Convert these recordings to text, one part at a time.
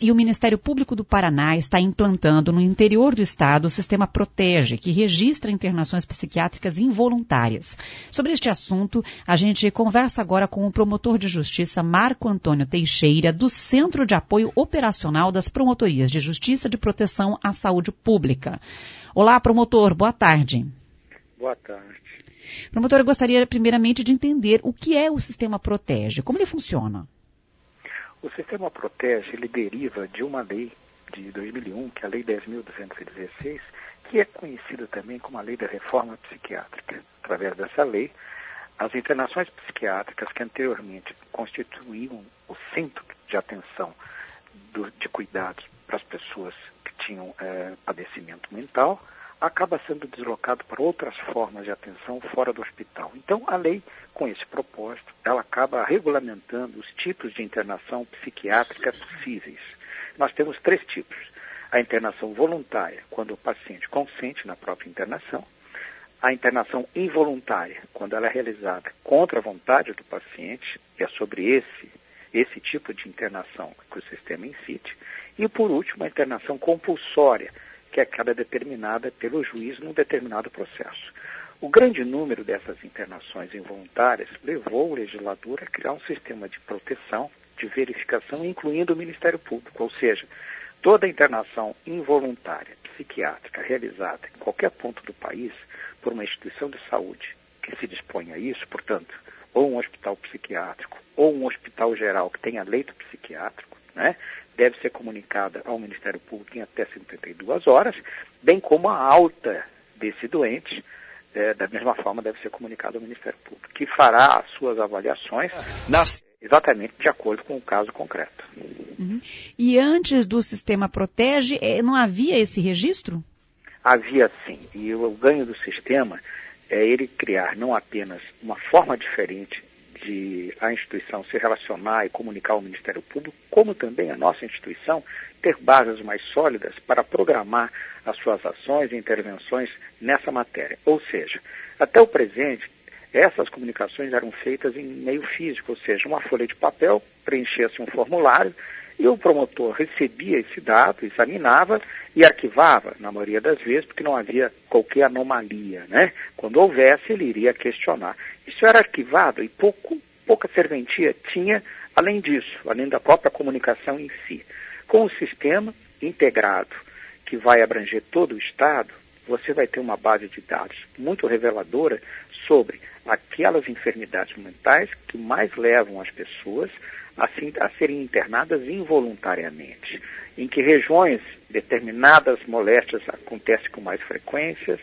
e o Ministério Público do Paraná está implantando no interior do estado o sistema Protege, que registra internações psiquiátricas involuntárias. Sobre este assunto, a gente conversa agora com o promotor de justiça Marco Antônio Teixeira, do Centro de Apoio Operacional das Promotorias de Justiça de Proteção à Saúde Pública. Olá, promotor, boa tarde. Boa tarde. Promotor, eu gostaria primeiramente de entender o que é o sistema Protege, como ele funciona. O sistema Protege, ele deriva de uma lei de 2001, que é a Lei 10.216, que é conhecida também como a Lei da Reforma Psiquiátrica. Através dessa lei, as internações psiquiátricas que anteriormente constituíam o centro de atenção de cuidados para as pessoas que tinham padecimento mental, acaba sendo deslocado para outras formas de atenção fora do hospital. Então, a lei, com esse propósito, ela acaba regulamentando os tipos de internação psiquiátrica possíveis. Nós temos 3 tipos. A internação voluntária, quando o paciente consente na própria internação. A internação involuntária, quando ela é realizada contra a vontade do paciente, e é sobre esse tipo de internação que o sistema incide. E, por último, a internação compulsória, que é aquela determinada pelo juiz num determinado processo. O grande número dessas internações involuntárias levou o legislador a criar um sistema de proteção, de verificação, incluindo o Ministério Público, ou seja, toda internação involuntária psiquiátrica realizada em qualquer ponto do país por uma instituição de saúde que se dispõe a isso, portanto, ou um hospital psiquiátrico, ou um hospital geral que tenha leito psiquiátrico, né, deve ser comunicada ao Ministério Público em até 72 horas, bem como a alta desse doente, da mesma forma deve ser comunicada ao Ministério Público, que fará as suas avaliações exatamente de acordo com o caso concreto. Uhum. E antes do sistema Protege, não havia esse registro? Havia sim, e o ganho do sistema é ele criar não apenas uma forma diferente de a instituição se relacionar e comunicar ao Ministério Público, como também a nossa instituição ter bases mais sólidas para programar as suas ações e intervenções nessa matéria. Ou seja, até o presente, essas comunicações eram feitas em meio físico, ou seja, uma folha de papel, preenchia-se um formulário e o promotor recebia esse dado, examinava e arquivava, na maioria das vezes, porque não havia qualquer anomalia, né? Quando houvesse, ele iria questionar. Isso era arquivado e pouca serventia tinha, além disso, além da própria comunicação em si. Com o sistema integrado, que vai abranger todo o Estado, você vai ter uma base de dados muito reveladora sobre aquelas enfermidades mentais que mais levam as pessoas a serem internadas involuntariamente. Em que regiões determinadas moléstias acontecem com mais frequência,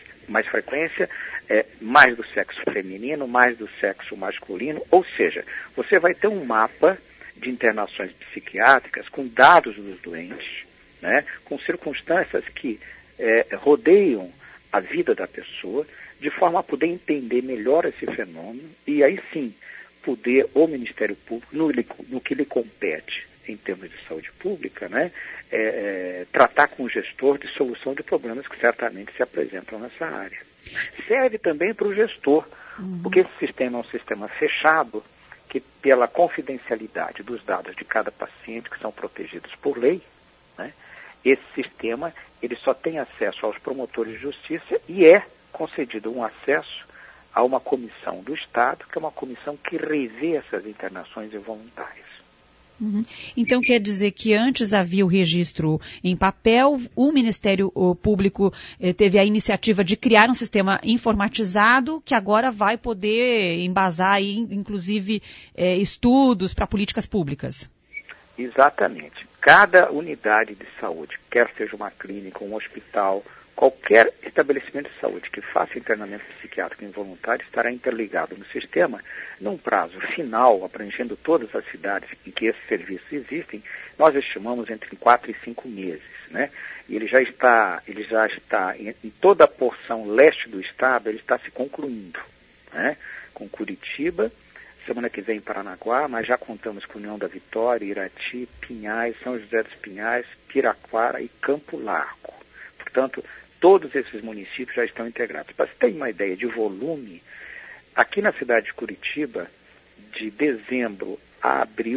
mais do sexo feminino, mais do sexo masculino, ou seja, você vai ter um mapa de internações psiquiátricas com dados dos doentes, né, com circunstâncias que rodeiam a vida da pessoa, de forma a poder entender melhor esse fenômeno e aí sim poder o Ministério Público, no que lhe compete em termos de saúde pública, né, tratar com o gestor de solução de problemas que certamente se apresentam nessa área. Serve também para o gestor, porque esse sistema é um sistema fechado, que pela confidencialidade dos dados de cada paciente, que são protegidos por lei, né, esse sistema ele só tem acesso aos promotores de justiça e é concedido um acesso a uma comissão do Estado, que é uma comissão que revê essas internações involuntárias. Uhum. Então quer dizer que antes havia o registro em papel, o Ministério Público teve a iniciativa de criar um sistema informatizado que agora vai poder embasar aí, inclusive estudos para políticas públicas. Exatamente. Cada unidade de saúde, quer seja uma clínica, um hospital, qualquer estabelecimento de saúde que faça internamento psiquiátrico involuntário estará interligado no sistema num prazo final, abrangendo todas as cidades em que esses serviços existem, nós estimamos entre 4 e 5 meses, né? E ele já está em toda a porção leste do estado, ele está se concluindo, né? Com Curitiba, semana que vem em Paranaguá, mas já contamos com União da Vitória, Irati, Pinhais, São José dos Pinhais, Piraquara e Campo Largo. Portanto, todos esses municípios já estão integrados. Para você ter uma ideia de volume, aqui na cidade de Curitiba, de dezembro a abril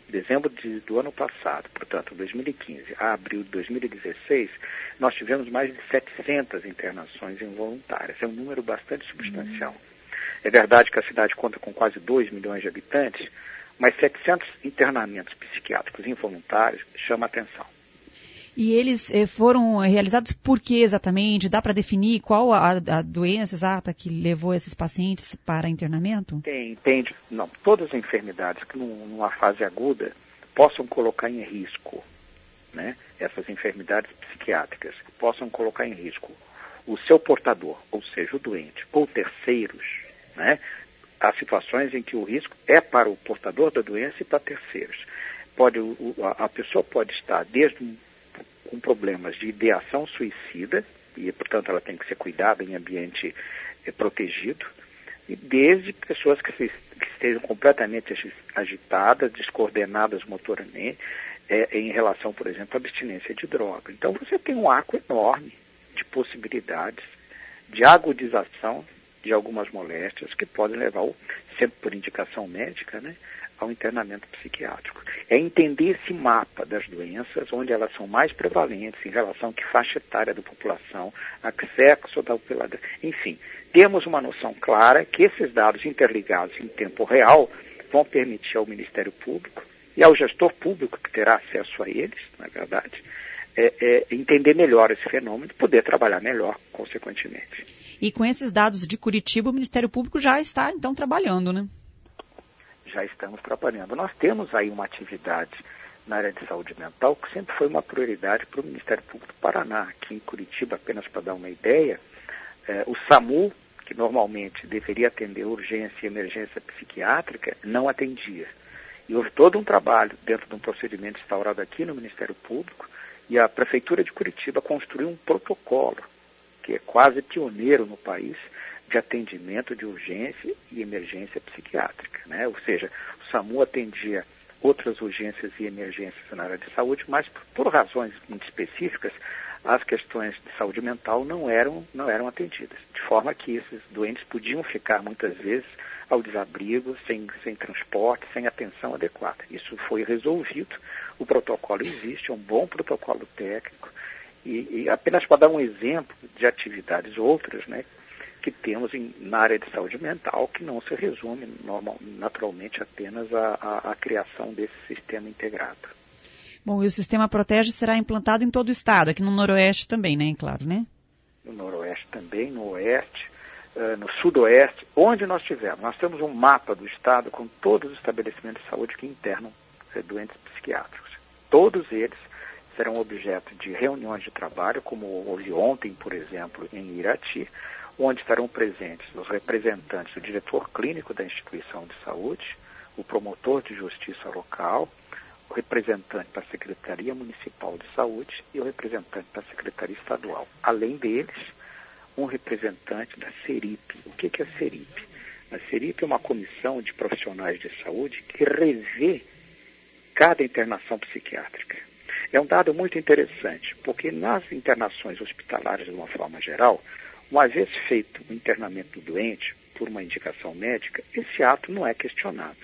dezembro do ano passado, portanto, 2015, a abril de 2016, nós tivemos mais de 700 internações involuntárias. É um número bastante substancial. É verdade que a cidade conta com quase 2 milhões de habitantes, mas 700 internamentos psiquiátricos involuntários chama a atenção. E eles foram realizados por que exatamente? Dá para definir qual a doença exata que levou esses pacientes para internamento? Entende? Não, todas as enfermidades que numa fase aguda possam colocar em risco, né? Essas enfermidades psiquiátricas possam colocar em risco o seu portador, ou seja, o doente, ou terceiros, né? Há situações em que o risco é para o portador da doença e para terceiros. A pessoa pode estar com problemas de ideação suicida, e, portanto, ela tem que ser cuidada em ambiente protegido, e desde pessoas que estejam completamente agitadas, descoordenadas motoramente, em relação, por exemplo, à abstinência de droga. Então, você tem um arco enorme de possibilidades de agudização de algumas moléstias que podem levar, sempre por indicação médica, né, ao internamento psiquiátrico. É entender esse mapa das doenças, onde elas são mais prevalentes em relação a que faixa etária da população, a que sexo, enfim, temos uma noção clara que esses dados interligados em tempo real vão permitir ao Ministério Público e ao gestor público que terá acesso a eles, na verdade, entender melhor esse fenômeno e poder trabalhar melhor, consequentemente. E com esses dados de Curitiba, o Ministério Público já está, então, trabalhando, né? Já estamos trabalhando. Nós temos aí uma atividade na área de saúde mental que sempre foi uma prioridade para o Ministério Público do Paraná. Aqui em Curitiba, apenas para dar uma ideia, o SAMU, que normalmente deveria atender urgência e emergência psiquiátrica, não atendia. E houve todo um trabalho dentro de um procedimento instaurado aqui no Ministério Público, e a Prefeitura de Curitiba construiu um protocolo, que é quase pioneiro no país, de atendimento de urgência e emergência psiquiátrica, né? Ou seja, o SAMU atendia outras urgências e emergências na área de saúde, mas por razões muito específicas, as questões de saúde mental não eram atendidas, de forma que esses doentes podiam ficar muitas vezes ao desabrigo, sem transporte, sem atenção adequada. Isso foi resolvido, o protocolo existe, é um bom protocolo técnico, e apenas para dar um exemplo de atividades outras, né, que temos na área de saúde mental, que não se resume naturalmente apenas à criação desse sistema integrado. Bom, e o sistema Protege será implantado em todo o estado, aqui no Noroeste também, né, claro, né? No Noroeste também, no Oeste, no Sudoeste, onde nós tivermos. Nós temos um mapa do estado com todos os estabelecimentos de saúde que internam doentes psiquiátricos. Todos eles serão objeto de reuniões de trabalho, como houve ontem, por exemplo, em Irati, onde estarão presentes os representantes do diretor clínico da instituição de saúde, o promotor de justiça local, o representante da Secretaria Municipal de Saúde e o representante da Secretaria Estadual. Além deles, um representante da SERIP. O que é a SERIP? A SERIP é uma comissão de profissionais de saúde que revê cada internação psiquiátrica. É um dado muito interessante, porque nas internações hospitalares, de uma forma geral, uma vez feito o internamento do doente por uma indicação médica, esse ato não é questionado.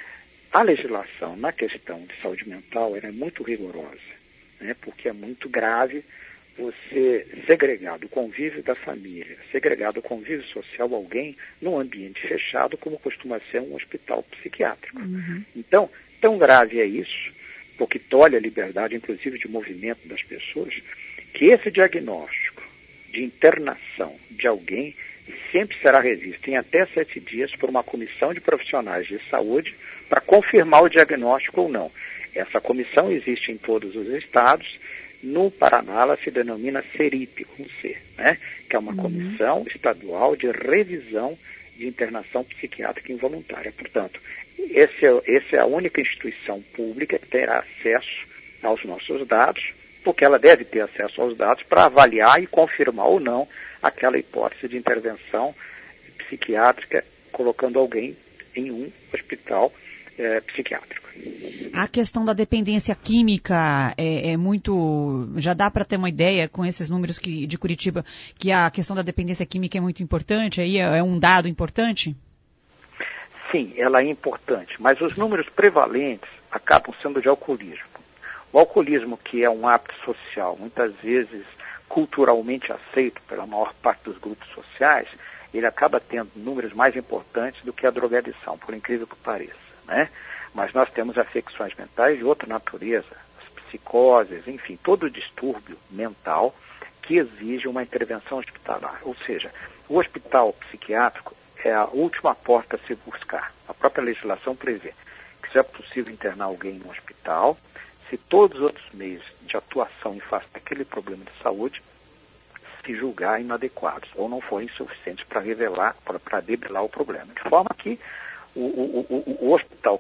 A legislação na questão de saúde mental era muito rigorosa, né, porque é muito grave você segregar do convívio da família, segregar do convívio social alguém num ambiente fechado, como costuma ser um hospital psiquiátrico. Uhum. Então, tão grave é isso, porque tolhe a liberdade, inclusive, de movimento das pessoas, que esse diagnóstico de internação de alguém sempre será revisto em até 7 dias por uma comissão de profissionais de saúde para confirmar o diagnóstico ou não. Essa comissão existe em todos os estados. No Paraná, ela se denomina SERIP, com C, né? Que é uma comissão estadual de revisão de internação psiquiátrica involuntária. Portanto, essa é a única instituição pública que terá acesso aos nossos dados, porque ela deve ter acesso aos dados para avaliar e confirmar ou não aquela hipótese de intervenção psiquiátrica, colocando alguém em um hospital psiquiátrico. A questão da dependência química é muito... Já dá para ter uma ideia com esses números de Curitiba, que a questão da dependência química é muito importante, aí é um dado importante? Sim, ela é importante, mas os números prevalentes acabam sendo de alcoolismo. O alcoolismo, que é um hábito social, muitas vezes culturalmente aceito pela maior parte dos grupos sociais, ele acaba tendo números mais importantes do que a drogadição, por incrível que pareça, né? Mas nós temos afecções mentais de outra natureza, as psicoses, enfim, todo distúrbio mental que exige uma intervenção hospitalar. Ou seja, o hospital psiquiátrico é a última porta a se buscar. A própria legislação prevê que se é possível internar alguém em um hospital, se todos os outros meios de atuação em face daquele problema de saúde se julgar inadequados ou não forem suficientes para debelar o problema. De forma que o hospital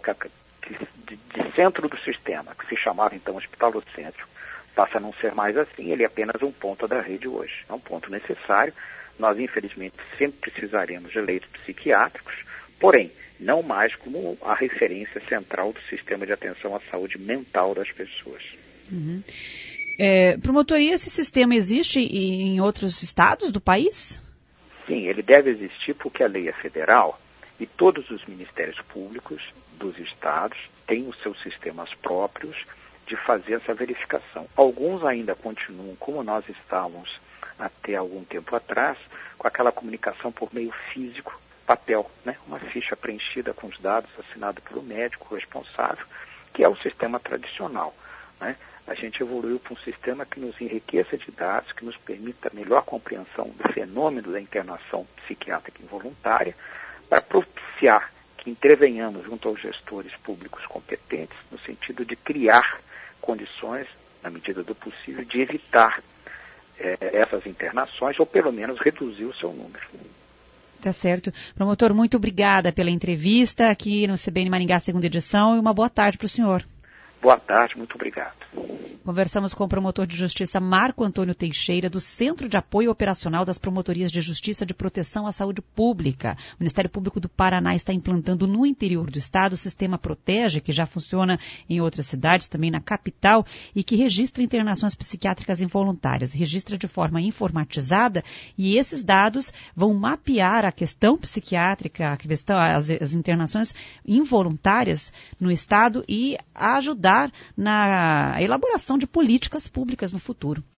de centro do sistema, que se chamava então Hospital do Centro, passa a não ser mais assim, ele é apenas um ponto da rede hoje. É um ponto necessário. Nós, infelizmente, sempre precisaremos de leitos psiquiátricos, porém, não mais como a referência central do sistema de atenção à saúde mental das pessoas. Uhum. Promotor, e esse sistema existe em outros estados do país? Sim, ele deve existir porque a lei é federal e todos os ministérios públicos dos estados têm os seus sistemas próprios de fazer essa verificação. Alguns ainda continuam como nós estávamos até algum tempo atrás, com aquela comunicação por meio físico, papel, né? Uma ficha preenchida com os dados assinada pelo médico responsável, que é o sistema tradicional, né? A gente evoluiu para um sistema que nos enriqueça de dados, que nos permita melhor compreensão do fenômeno da internação psiquiátrica involuntária, para propiciar que intervenhamos junto aos gestores públicos competentes, no sentido de criar condições, na medida do possível, de evitar essas internações, ou pelo menos reduzir o seu número. Tá certo. Promotor, muito obrigada pela entrevista aqui no CBN Maringá, segunda edição, e uma boa tarde para o senhor. Boa tarde, muito obrigado. Conversamos com o promotor de justiça Marco Antônio Teixeira, do Centro de Apoio Operacional das Promotorias de Justiça de Proteção à Saúde Pública. O Ministério Público do Paraná está implantando no interior do estado o sistema Protege, que já funciona em outras cidades, também na capital, e que registra internações psiquiátricas involuntárias. Registra de forma informatizada e esses dados vão mapear a questão psiquiátrica, as internações involuntárias no estado e ajudar na elaboração de políticas públicas no futuro.